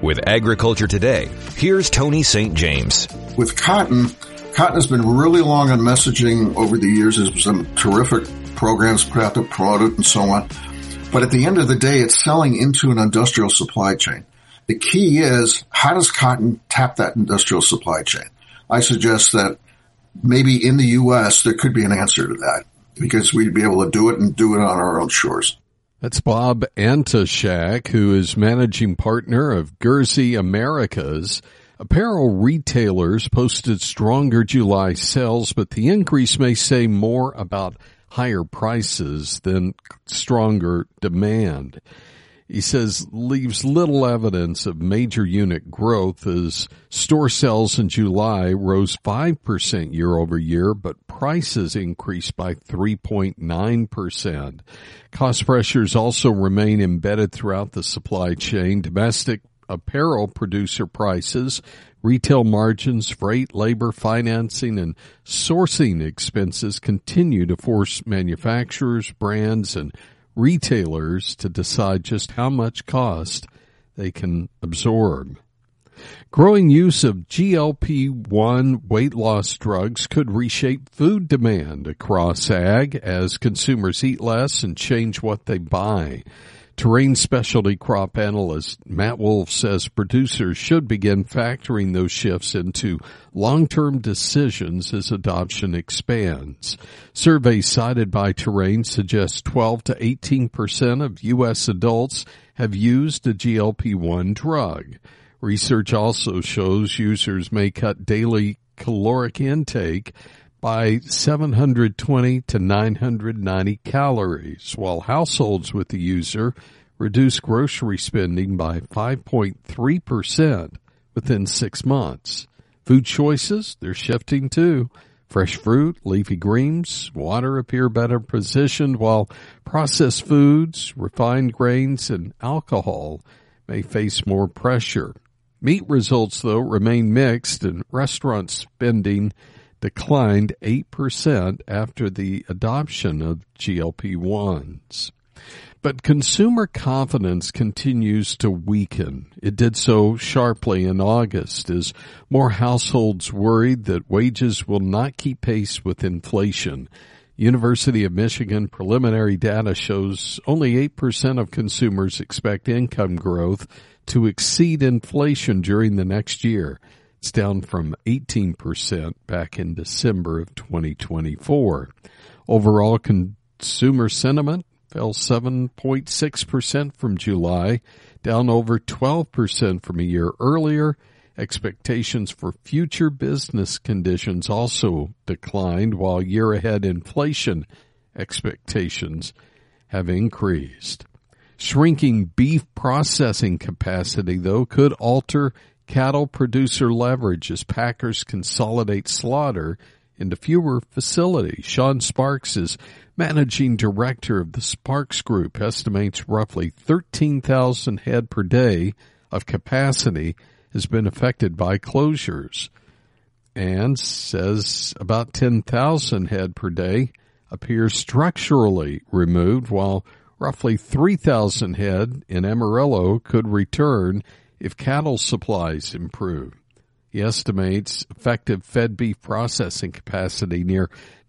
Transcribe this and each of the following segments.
With Agriculture Today, here's Tony St. James. With cotton has been really long on messaging over the years. There's some terrific programs put out to promote it and so on. But at the end of the day, it's selling into an industrial supply chain. The key is, how does cotton tap that industrial supply chain? I suggest that maybe in the U.S. there could be an answer to that, because we'd be able to do it and do it on our own shores. That's Bob Antashak, who is managing partner of Guernsey Americas. Apparel retailers posted stronger July sales, but the increase may say more about higher prices than stronger demand. He says leaves little evidence of major unit growth as store sales in July rose 5% year over year, but prices increased by 3.9%. Cost pressures also remain embedded throughout the supply chain. Domestic apparel producer prices, retail margins, freight, labor, financing, and sourcing expenses continue to force manufacturers, brands, and retailers to decide just how much cost they can absorb. Growing use of GLP-1 weight loss drugs could reshape food demand across ag as consumers eat less and change what they buy. Terrain specialty crop analyst Matt Wolf says producers should begin factoring those shifts into long-term decisions as adoption expands. Surveys cited by Terrain suggest 12 to 18% of U.S. adults have used a GLP-1 drug. Research also shows users may cut daily caloric intake by 720 to 990 calories, while households with the user reduce grocery spending by 5.3% within 6 months. Food choices, they're shifting too. Fresh fruit, leafy greens, water appear better positioned, while processed foods, refined grains, and alcohol may face more pressure. Meat results, though, remain mixed, and restaurant spending declined 8% after the adoption of GLP-1s. But consumer confidence continues to weaken. It did so sharply in August as more households worried that wages will not keep pace with inflation. University of Michigan preliminary data shows only 8% of consumers expect income growth to exceed inflation during the next year. It's down from 18% back in December of 2024. Overall consumer sentiment fell 7.6% from July, down over 12% from a year earlier. Expectations for future business conditions also declined, while year-ahead inflation expectations have increased. Shrinking beef processing capacity, though, could alter cattle producer leverage as packers consolidate slaughter into fewer facilities. Sean Sparks is managing director of the Sparks Group, estimates roughly 13,000 head per day of capacity has been affected by closures, and says about 10,000 head per day appear structurally removed, while roughly 3,000 head in Amarillo could return if cattle supplies improve. He estimates effective fed beef processing capacity near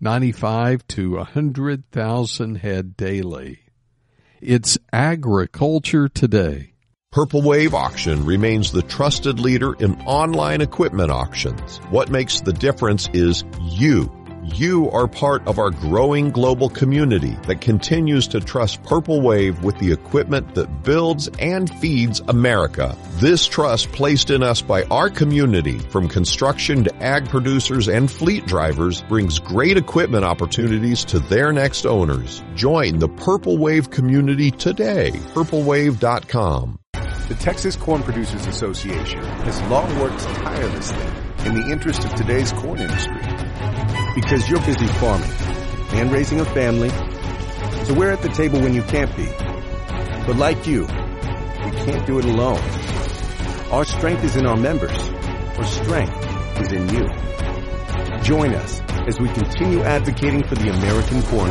95 to 100,000 head daily. It's Agriculture Today. Purple Wave Auction remains the trusted leader in online equipment auctions. What makes the difference is you. You are part of our growing global community that continues to trust Purple Wave with the equipment that builds and feeds America. This trust placed in us by our community, from construction to ag producers and fleet drivers, brings great equipment opportunities to their next owners. Join the Purple Wave community today. PurpleWave.com. The Texas Corn Producers Association has long worked tirelessly in the interest of today's corn industry. Because you're busy farming and raising a family, so we're at the table when you can't be. But like you, we can't do it alone. Our strength is in our members. Our strength is in you. Join us as we continue advocating for the American corn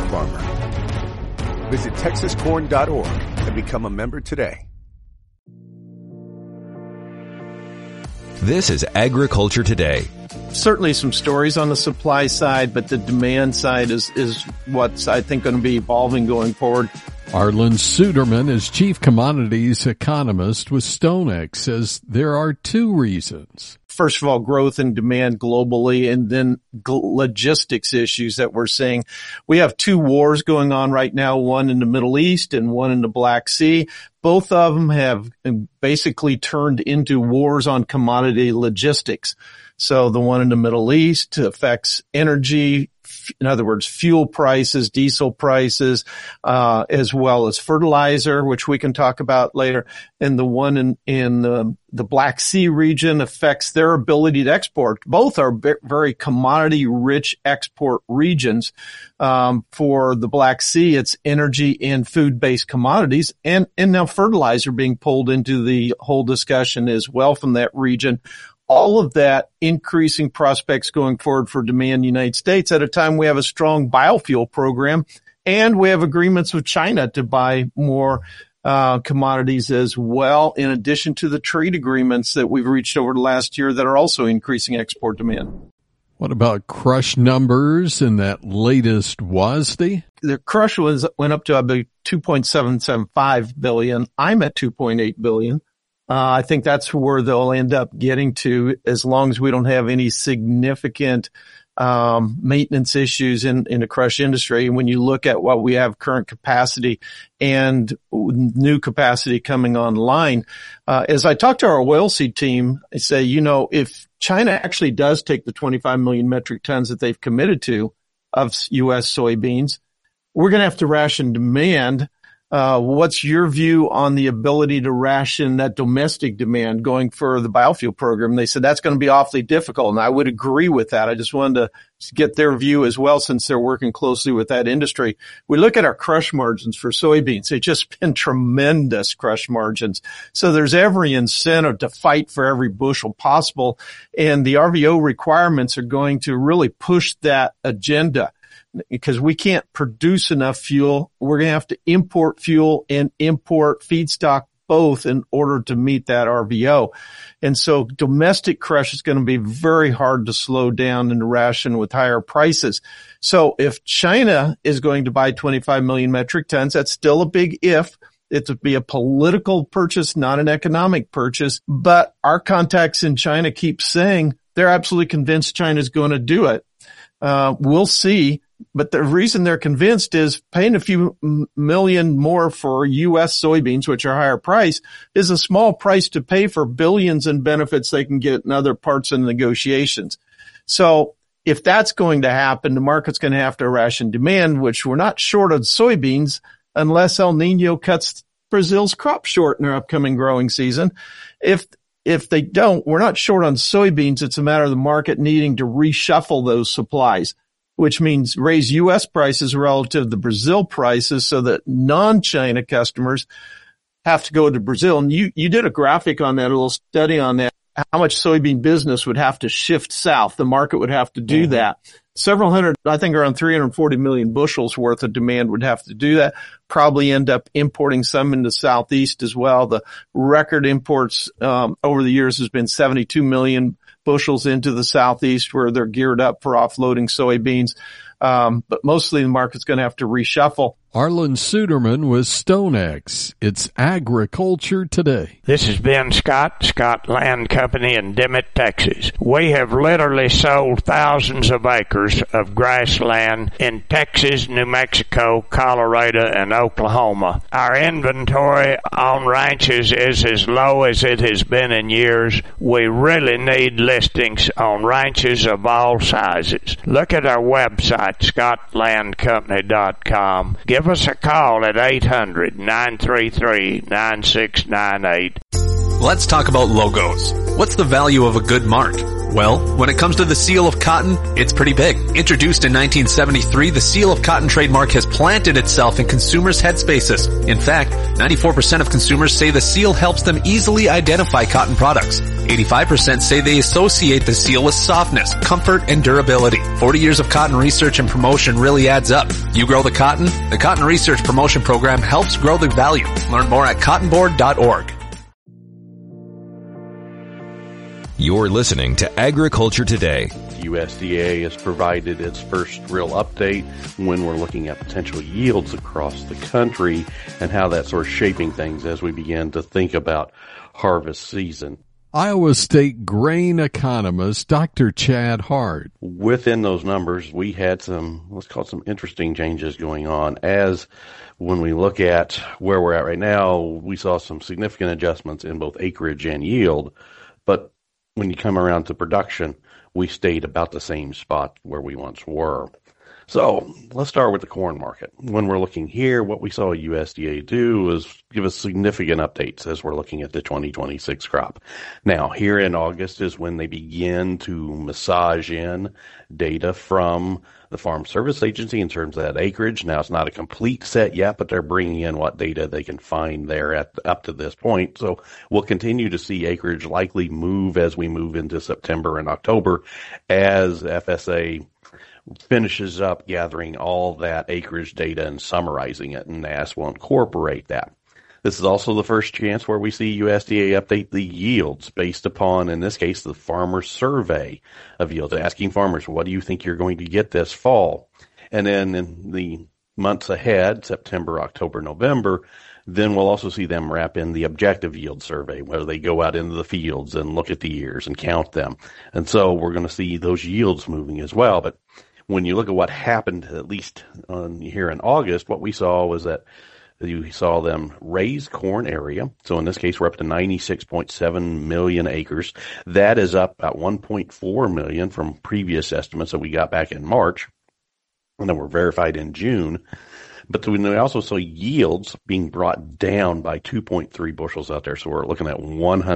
farmer. Visit TexasCorn.org and become a member today. This is Agriculture Today. Certainly some stories on the supply side, but the demand side is what's, I think, going to be evolving going forward. Arlen Suderman is chief commodities economist with StoneX, says there are two reasons. First of all, growth in demand globally, and then logistics issues that we're seeing. We have two wars going on right now, one in the Middle East and one in the Black Sea. Both of them have basically turned into wars on commodity logistics. So the one in the Middle East affects energy, in other words, fuel prices, diesel prices, as well as fertilizer, which we can talk about later. And the one in the Black Sea region affects their ability to export. Both are very commodity-rich export regions. For the Black Sea, it's energy and food-based commodities, and now fertilizer being pulled into the whole discussion as well from that region. All of that increasing prospects going forward for demand in the United States at a time we have a strong biofuel program, and we have agreements with China to buy more commodities as well, in addition to the trade agreements that we've reached over the last year that are also increasing export demand. What about crush numbers in that latest WASDE? The crush went up to about 2.775 billion. I'm at 2.8 billion. I think that's where they'll end up getting to, as long as we don't have any significant maintenance issues in the crush industry. And when you look at what we have current capacity and new capacity coming online, as I talk to our oilseed team, I say, if China actually does take the 25 million metric tons that they've committed to of U.S. soybeans, we're going to have to ration demand. What's your view on the ability to ration that domestic demand going for the biofuel program? They said that's going to be awfully difficult, and I would agree with that. I just wanted to get their view as well, since they're working closely with that industry. We look at our crush margins for soybeans. They've just been tremendous crush margins. So there's every incentive to fight for every bushel possible, and the RVO requirements are going to really push that agenda. Because we can't produce enough fuel, we're going to have to import fuel and import feedstock both in order to meet that RVO. And so domestic crush is going to be very hard to slow down and to ration with higher prices. So if China is going to buy 25 million metric tons, that's still a big if. It would be a political purchase, not an economic purchase. But our contacts in China keep saying they're absolutely convinced China's going to do it. We'll see. But the reason they're convinced is paying a few million more for U.S. soybeans, which are higher price, is a small price to pay for billions in benefits they can get in other parts of the negotiations. So if that's going to happen, the market's going to have to ration demand, which we're not short of soybeans unless El Nino cuts Brazil's crop short in their upcoming growing season. If they don't, we're not short on soybeans. It's a matter of the market needing to reshuffle those supplies, which means raise U.S. prices relative to Brazil prices so that non-China customers have to go to Brazil. And you did a graphic on that, a little study on that, how much soybean business would have to shift south. The market would have to do that. Several hundred, I think around 340 million bushels worth of demand would have to do that. Probably end up importing some into Southeast as well. The record imports over the years has been 72 million bushels into the Southeast, where they're geared up for offloading soybeans. But mostly the market's going to have to reshuffle. Arlen Suderman with StoneX. It's Agriculture Today. This is Ben Scott Land Company in Dimmitt, Texas. We have literally sold thousands of acres of grassland in Texas, New Mexico, Colorado, and Oklahoma. Our inventory on ranches is as low as it has been in years. We really need listings on ranches of all sizes. Look at our website, scottlandcompany.com. Give us a call at 800-933-9698. Let's talk about logos. What's the value of a good mark? Well, when it comes to the Seal of Cotton, it's pretty big. Introduced in 1973, the Seal of Cotton trademark has planted itself in consumers' headspaces. In fact, 94% of consumers say the seal helps them easily identify cotton products. 85% say they associate the seal with softness, comfort, and durability. 40 years of cotton research and promotion really adds up. You grow the cotton Research Promotion Program helps grow the value. Learn more at cottonboard.org. You're listening to Agriculture Today. USDA has provided its first real update when we're looking at potential yields across the country and how that's sort of shaping things as we begin to think about harvest season. Iowa State grain economist Dr. Chad Hart. Within those numbers, we had some, let's call it some interesting changes going on. As when we look at where we're at right now, we saw some significant adjustments in both acreage and yield. But when you come around to production, we stayed about the same spot where we once were. So let's start with the corn market. When we're looking here, what we saw USDA do is give us significant updates as we're looking at the 2026 crop. Now, here in August is when they begin to massage in data from the Farm Service Agency in terms of that acreage. Now, it's not a complete set yet, but they're bringing in what data they can find there up to this point. So we'll continue to see acreage likely move as we move into September and October as FSA finishes up gathering all that acreage data and summarizing it, and NASS will incorporate that. This is also the first chance where we see USDA update the yields based upon, in this case, the farmer survey of yields, asking farmers, what do you think you're going to get this fall? And then in the months ahead, September, October, November, then we'll also see them wrap in the objective yield survey, where they go out into the fields and look at the ears and count them. And so we're going to see those yields moving as well. But when you look at what happened, at least here in August, what we saw was that you saw them raise corn area. So in this case, we're up to 96.7 million acres. That is up about 1.4 million from previous estimates that we got back in March, and then were verified in June. But we also saw yields being brought down by 2.3 bushels out there. So we're looking at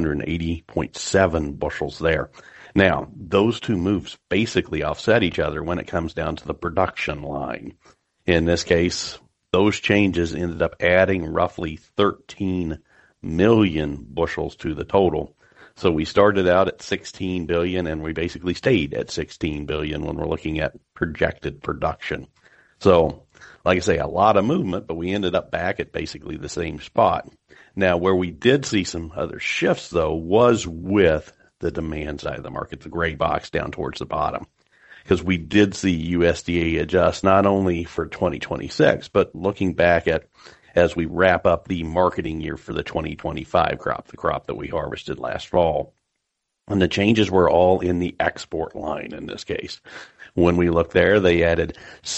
180.7 bushels there. Now, those two moves basically offset each other when it comes down to the production line. In this case, those changes ended up adding roughly 13 million bushels to the total. So we started out at 16 billion and we basically stayed at 16 billion when we're looking at projected production. So, like I say, a lot of movement, but we ended up back at basically the same spot. Now, where we did see some other shifts, though, was with the demand side of the market, the gray box down towards the bottom, because we did see USDA adjust not only for 2026, but looking back at as we wrap up the marketing year for the 2025 crop, the crop that we harvested last fall. And the changes were all in the export line in this case. When we look there, they added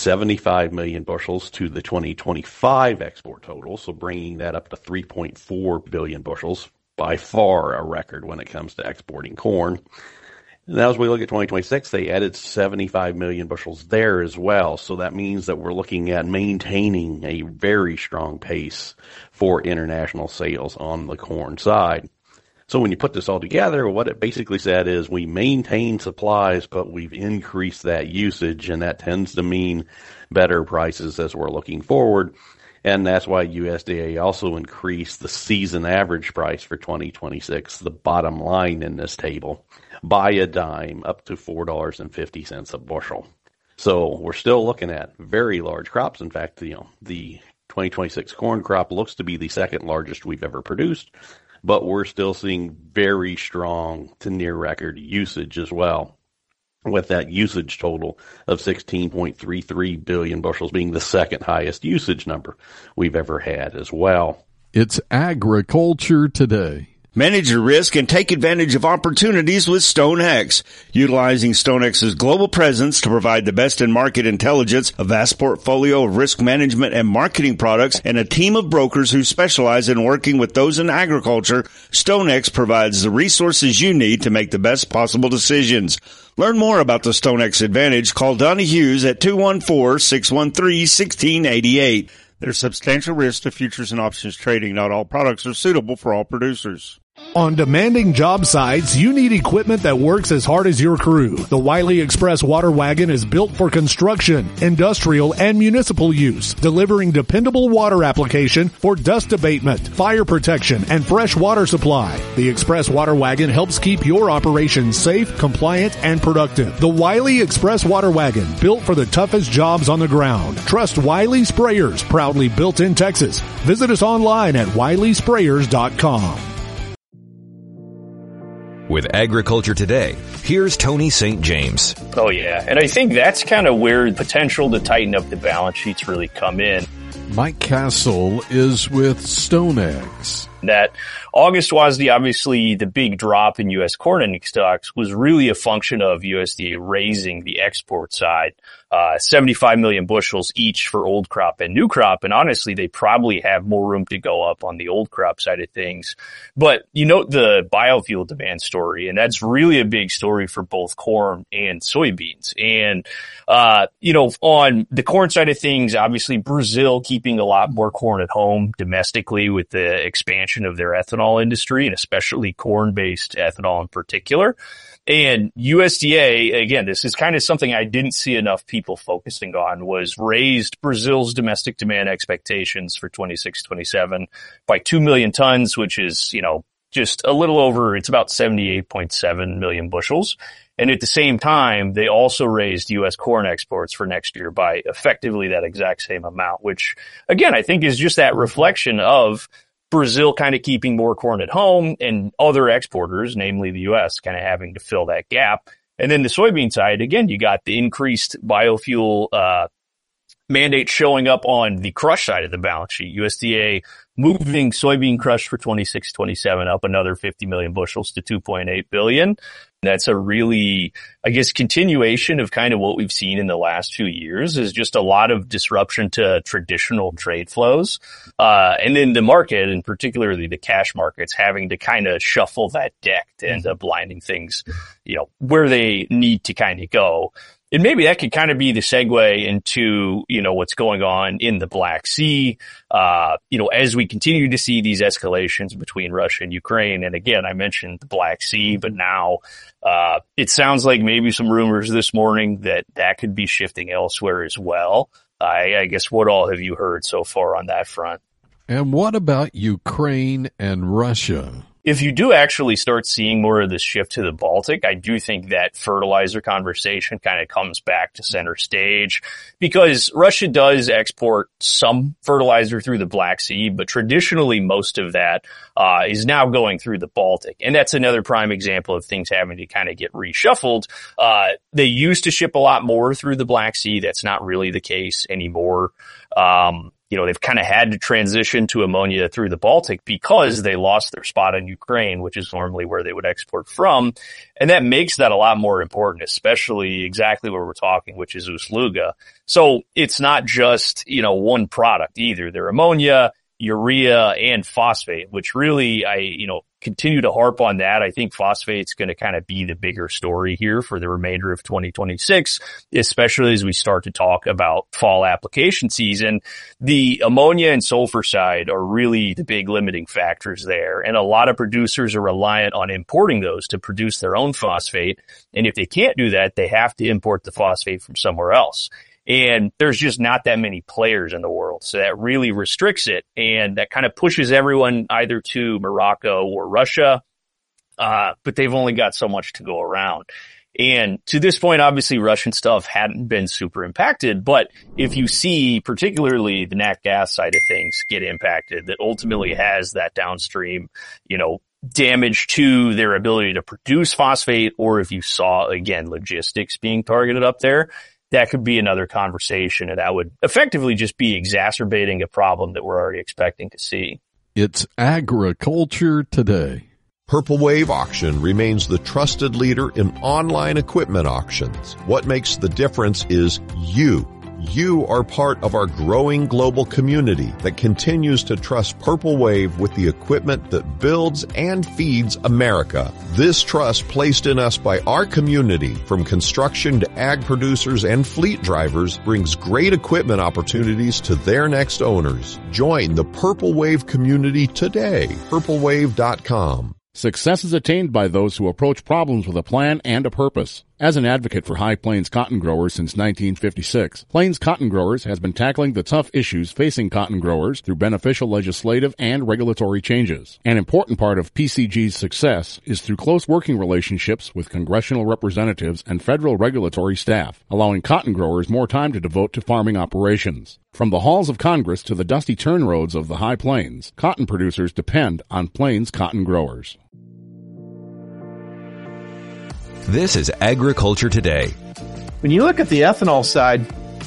75 million bushels to the 2025 export total, so bringing that up to 3.4 billion bushels. By far a record when it comes to exporting corn. And as we look at 2026, they added 75 million bushels there as well. So that means that we're looking at maintaining a very strong pace for international sales on the corn side. So when you put this all together, what it basically said is we maintain supplies, but we've increased that usage, and that tends to mean better prices as we're looking forward. And that's why USDA also increased the season average price for 2026, the bottom line in this table, by a dime up to $4.50 a bushel. So we're still looking at very large crops. In fact, the 2026 corn crop looks to be the second largest we've ever produced, but we're still seeing very strong to near record usage as well, with that usage total of 16.33 billion bushels being the second highest usage number we've ever had as well. It's Agriculture Today. Manage your risk and take advantage of opportunities with StoneX. Utilizing StoneX's global presence to provide the best in market intelligence, a vast portfolio of risk management and marketing products, and a team of brokers who specialize in working with those in agriculture, StoneX provides the resources you need to make the best possible decisions. Learn more about the StoneX Advantage. Call Donnie Hughes at 214-613-1688. There's substantial risk to futures and options trading. Not all products are suitable for all producers. On demanding job sites, you need equipment that works as hard as your crew. The Wiley Express Water Wagon is built for construction, industrial, and municipal use, delivering dependable water application for dust abatement, fire protection, and fresh water supply. The Express Water Wagon helps keep your operation safe, compliant, and productive. The Wiley Express Water Wagon, built for the toughest jobs on the ground. Trust Wiley Sprayers, proudly built in Texas. Visit us online at wileysprayers.com. With Agriculture Today, here's Tony St. James. Oh, yeah. And I think that's kind of where potential to tighten up the balance sheets really come in. Mike Castle is with StoneX. That August WASDE, obviously the big drop in U.S. corn ending stocks was really a function of USDA raising the export side, 75 million bushels each for old crop and new crop. And honestly, they probably have more room to go up on the old crop side of things. But you note the biofuel demand story, and that's really a big story for both corn and soybeans. And, on the corn side of things, obviously Brazil keeping a lot more corn at home domestically with the expansion of their ethanol industry, and especially corn-based ethanol in particular. And USDA, again, this is kind of something I didn't see enough people focusing on, was raised Brazil's domestic demand expectations for 26-27 by 2 million tons, which is, just a little over, it's about 78.7 million bushels. And at the same time, they also raised U.S. corn exports for next year by effectively that exact same amount, which, again, I think is just that reflection of Brazil kind of keeping more corn at home and other exporters, namely the U.S., kind of having to fill that gap. And then the soybean side, again, you got the increased biofuel mandate showing up on the crush side of the balance sheet. USDA moving soybean crush for 26-27 up another 50 million bushels to 2.8 billion. That's a really, continuation of kind of what we've seen in the last few years, is just a lot of disruption to traditional trade flows. And then the market, and particularly the cash markets, having to kind of shuffle that deck to end up lining things, where they need to kind of go. And maybe that could kind of be the segue into, what's going on in the Black Sea, as we continue to see these escalations between Russia and Ukraine. And again, I mentioned the Black Sea, but now, it sounds like maybe some rumors this morning that could be shifting elsewhere as well. I guess what all have you heard so far on that front? And what about Ukraine and Russia? If you do actually start seeing more of this shift to the Baltic, I do think that fertilizer conversation kind of comes back to center stage, because Russia does export some fertilizer through the Black Sea, but traditionally most of that is now going through the Baltic. And that's another prime example of things having to kind of get reshuffled. They used to ship a lot more through the Black Sea. That's not really the case anymore. They've kind of had to transition to ammonia through the Baltic because they lost their spot in Ukraine, which is normally where they would export from. And that makes that a lot more important, especially exactly where we're talking, which is Ust-Luga. So it's not just, one product either. They're ammonia, urea, and phosphate, which really continue to harp on that. I think phosphate's going to kind of be the bigger story here for the remainder of 2026, especially as we start to talk about fall application season. The ammonia and sulfur side are really the big limiting factors there. And a lot of producers are reliant on importing those to produce their own phosphate. And if they can't do that, they have to import the phosphate from somewhere else. And there's just not that many players in the world. So that really restricts it. And that kind of pushes everyone either to Morocco or Russia. But they've only got so much to go around. And to this point, obviously, Russian stuff hadn't been super impacted. But if you see particularly the nat gas side of things get impacted, that ultimately has that downstream, damage to their ability to produce phosphate, or if you saw, again, logistics being targeted up there, that could be another conversation, and that would effectively just be exacerbating a problem that we're already expecting to see. It's Agriculture Today. Purple Wave Auction remains the trusted leader in online equipment auctions. What makes the difference is you. You are part of our growing global community that continues to trust Purple Wave with the equipment that builds and feeds America. This trust placed in us by our community, from construction to ag producers and fleet drivers, brings great equipment opportunities to their next owners. Join the Purple Wave community today. PurpleWave.com. Success is attained by those who approach problems with a plan and a purpose. As an advocate for High Plains cotton growers since 1956, Plains Cotton Growers has been tackling the tough issues facing cotton growers through beneficial legislative and regulatory changes. An important part of PCG's success is through close working relationships with congressional representatives and federal regulatory staff, allowing cotton growers more time to devote to farming operations. From the halls of Congress to the dusty turn roads of the High Plains, cotton producers depend on Plains Cotton Growers. This is Agriculture Today. When you look at the ethanol side,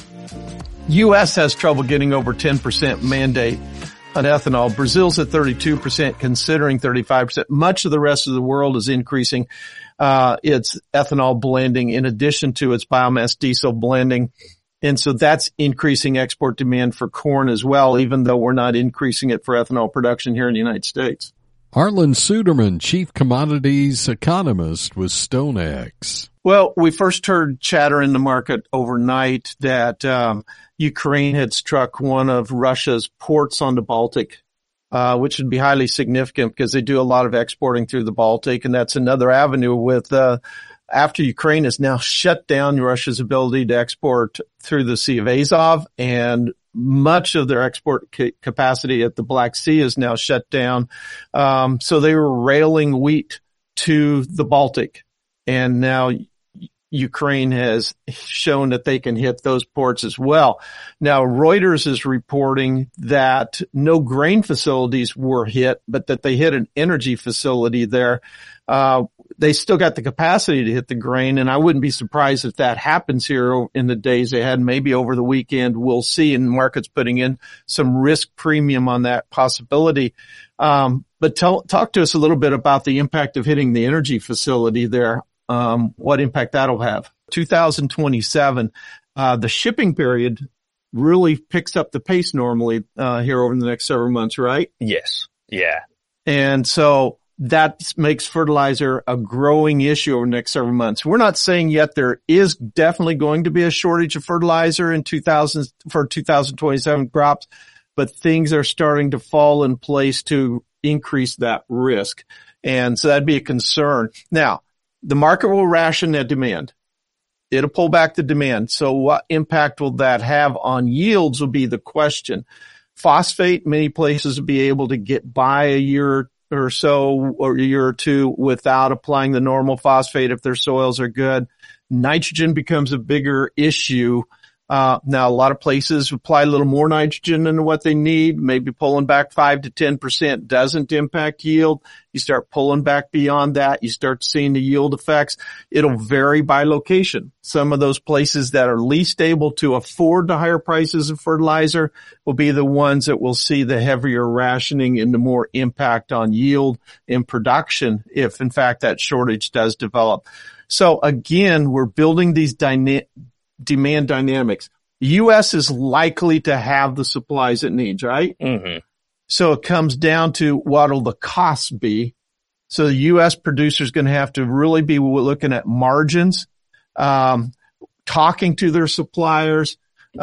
U.S. has trouble getting over 10% mandate on ethanol. Brazil's at 32%, considering 35%. Much of the rest of the world is increasing its ethanol blending in addition to its biomass diesel blending. And so that's increasing export demand for corn as well, even though we're not increasing it for ethanol production here in the United States. Harlan Suderman, Chief Commodities Economist with StoneX. Well, we first heard chatter in the market overnight that Ukraine had struck one of Russia's ports on the Baltic, which would be highly significant because they do a lot of exporting through the Baltic. And that's another avenue with after Ukraine has now shut down Russia's ability to export through the Sea of Azov, and much of their export capacity at the Black Sea is now shut down. So they were railing wheat to the Baltic, and now Ukraine has shown that they can hit those ports as well. Now, Reuters is reporting that no grain facilities were hit, but that they hit an energy facility there. They still got the capacity to hit the grain, and I wouldn't be surprised if that happens here in the days ahead. Maybe over the weekend, we'll see, and the market's putting in some risk premium on that possibility. But talk to us a little bit about the impact of hitting the energy facility there. What impact that'll have. 2027, the shipping period really picks up the pace normally, here over the next several months, right? Yes. Yeah. And so that makes fertilizer a growing issue over the next several months. We're not saying yet there is definitely going to be a shortage of fertilizer in 2027 crops, but things are starting to fall in place to increase that risk. And so that'd be a concern. Now, the market will ration that demand. It'll pull back the demand. So what impact will that have on yields will be the question. Phosphate, many places will be able to get by a year or so, or a year or two, without applying the normal phosphate if their soils are good. Nitrogen becomes a bigger issue. Now, a lot of places apply a little more nitrogen than what they need, maybe pulling back 5 to 10% doesn't impact yield. You start pulling back beyond that, you start seeing the yield effects. It'll vary by location. Some of those places that are least able to afford the higher prices of fertilizer will be the ones that will see the heavier rationing and the more impact on yield and production if, in fact, that shortage does develop. So, again, we're building these demand dynamics. The U.S. is likely to have the supplies it needs, right? Mm-hmm. So it comes down to what will the costs be. So the U.S. producer is going to have to really be looking at margins, talking to their suppliers,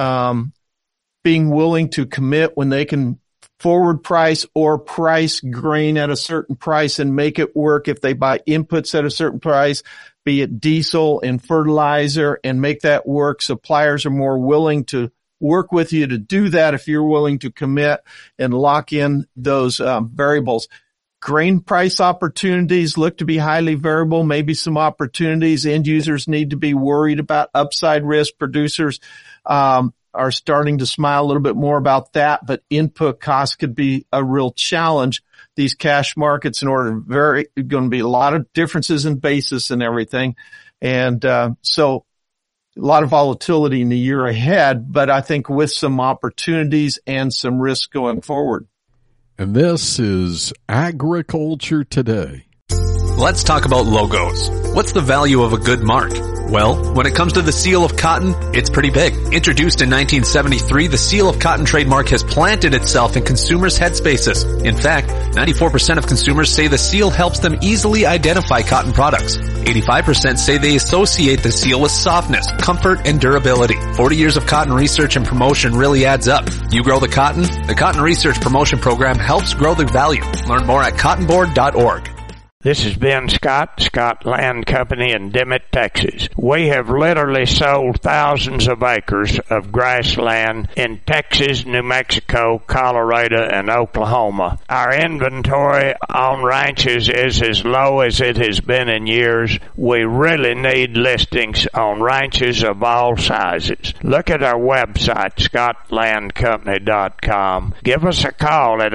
being willing to commit when they can forward price or price grain at a certain price and make it work if they buy inputs at a certain price, be it diesel and fertilizer, and make that work. Suppliers are more willing to work with you to do that if you're willing to commit and lock in those variables. Grain price opportunities look to be highly variable, maybe some opportunities. End users need to be worried about upside risk. Producers are starting to smile a little bit more about that, but input costs could be a real challenge. These cash markets, in order to going to be a lot of differences in basis and everything. And so a lot of volatility in the year ahead, but I think with some opportunities and some risk going forward. And this is Agriculture Today. Let's talk about logos. What's the value of a good mark? Well, when it comes to the seal of cotton, it's pretty big. Introduced in 1973, the seal of cotton trademark has planted itself in consumers' headspaces. In fact, 94% of consumers say the seal helps them easily identify cotton products. 85% say they associate the seal with softness, comfort, and durability. 40 years of cotton research and promotion really adds up. You grow the cotton? The Cotton Research Promotion Program helps grow the value. Learn more at cottonboard.org. This is Ben Scott, Scott Land Company in Dimmitt, Texas. We have literally sold thousands of acres of grassland in Texas, New Mexico, Colorado, and Oklahoma. Our inventory on ranches is as low as it has been in years. We really need listings on ranches of all sizes. Look at our website, scottlandcompany.com. Give us a call at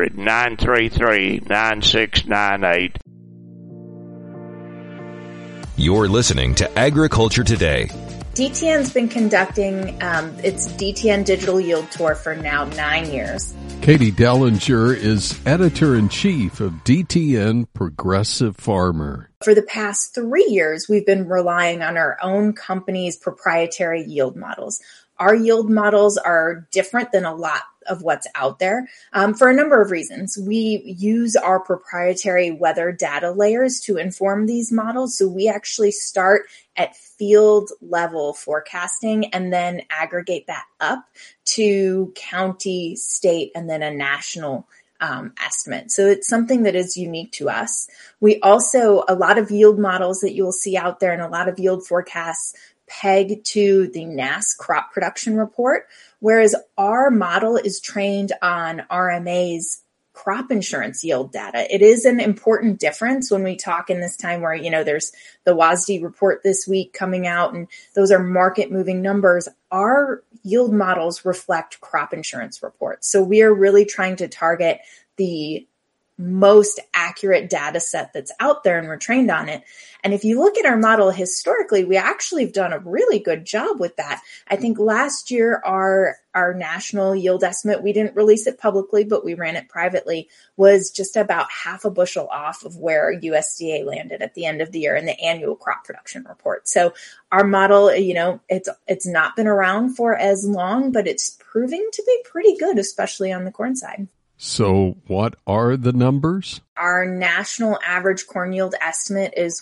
800-933-9698. You're listening to Agriculture Today. DTN's been conducting its DTN Digital Yield Tour for now 9 years. Katie Dellinger is editor-in-chief of DTN Progressive Farmer. For the past 3 years, we've been relying on our own company's proprietary yield models. Our yield models are different than a lot of what's out there for a number of reasons. We use our proprietary weather data layers to inform these models. So we actually start at field level forecasting and then aggregate that up to county, state, and then a national estimate. So it's something that is unique to us. We also, a lot of yield models that you'll see out there and a lot of yield forecasts peg to the NASS crop production report, whereas our model is trained on RMA's crop insurance yield data. It is an important difference when we talk in this time where, there's the WASDE report this week coming out, and those are market moving numbers. Our yield models reflect crop insurance reports. So we are really trying to target the most accurate data set that's out there, and we're trained on it. And if you look at our model historically, we actually have done a really good job with that. I think last year, our national yield estimate, we didn't release it publicly, but we ran it privately, was just about half a bushel off of where USDA landed at the end of the year in the annual crop production report. So our model, it's not been around for as long, but it's proving to be pretty good, especially on the corn side. So what are the numbers? Our national average corn yield estimate is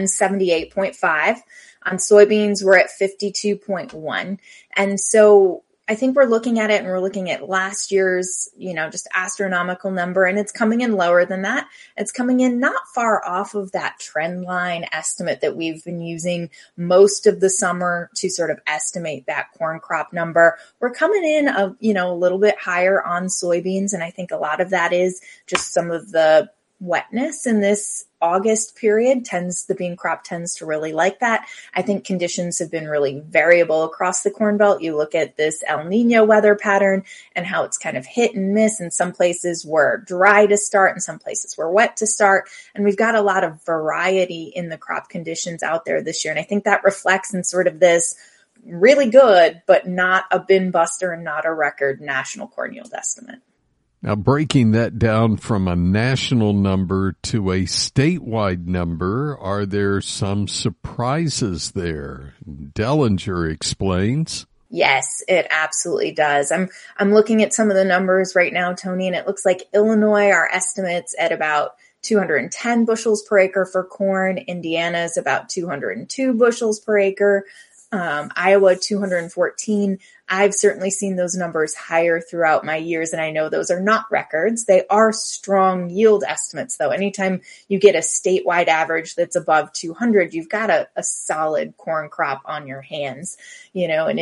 178.5. On soybeans, we're at 52.1. And so I think we're looking at it and we're looking at last year's, just astronomical number, and it's coming in lower than that. It's coming in not far off of that trend line estimate that we've been using most of the summer to sort of estimate that corn crop number. We're coming in a little bit higher on soybeans, and I think a lot of that is just some of the wetness in this August period. The bean crop tends to really like that. I think conditions have been really variable across the Corn Belt. You look at this El Nino weather pattern and how it's kind of hit and miss. In some places we're dry to start, and some places we're wet to start. And we've got a lot of variety in the crop conditions out there this year. And I think that reflects in sort of this really good, but not a bin buster and not a record national corn yield estimate. Now, breaking that down from a national number to a statewide number, are there some surprises there? Dellinger explains. Yes, it absolutely does. I'm looking at some of the numbers right now, Tony, and it looks like Illinois, our estimates at about 210 bushels per acre for corn. Indiana is about 202 bushels per acre. Iowa, 214. I've certainly seen those numbers higher throughout my years, and I know those are not records. They are strong yield estimates, though. Anytime you get a statewide average that's above 200, you've got a solid corn crop on your hands, and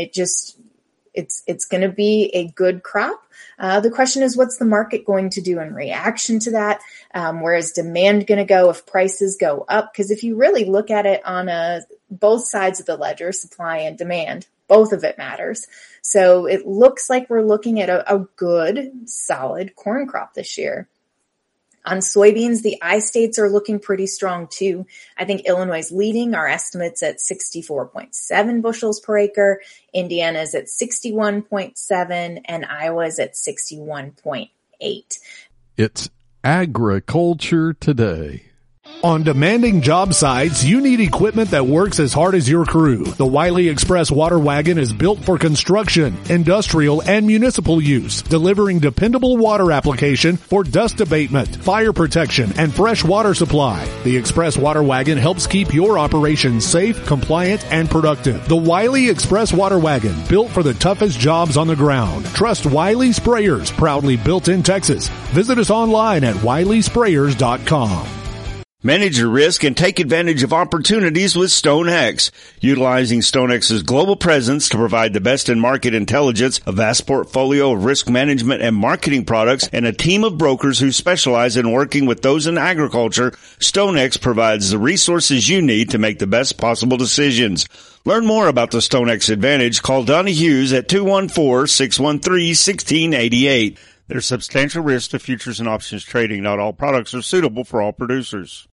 it's going to be a good crop. The question is, what's the market going to do in reaction to that? Where is demand going to go if prices go up? Because if you really look at it on both sides of the ledger, supply and demand, both of it matters. So it looks like we're looking at a good, solid corn crop this year. On soybeans, the I-states are looking pretty strong too. I think Illinois is leading. Our estimate's at 64.7 bushels per acre. Indiana's at 61.7 and Iowa's at 61.8. It's Agriculture Today. On demanding job sites, you need equipment that works as hard as your crew. The Wiley Express water wagon is built for construction, industrial, and municipal use, delivering dependable water application for dust abatement, fire protection, and fresh water supply. The Express water wagon helps keep your operation safe, compliant, and productive. The Wiley Express water wagon, built for the toughest jobs on the ground. Trust Wiley Sprayers, proudly built in Texas. Visit us online at wileysprayers.com. Manage your risk and take advantage of opportunities with StoneX. Utilizing StoneX's global presence to provide the best in market intelligence, a vast portfolio of risk management and marketing products, and a team of brokers who specialize in working with those in agriculture, StoneX provides the resources you need to make the best possible decisions. Learn more about the StoneX Advantage. Call Donnie Hughes at 214-613-1688. There's substantial risk to futures and options trading. Not all products are suitable for all producers.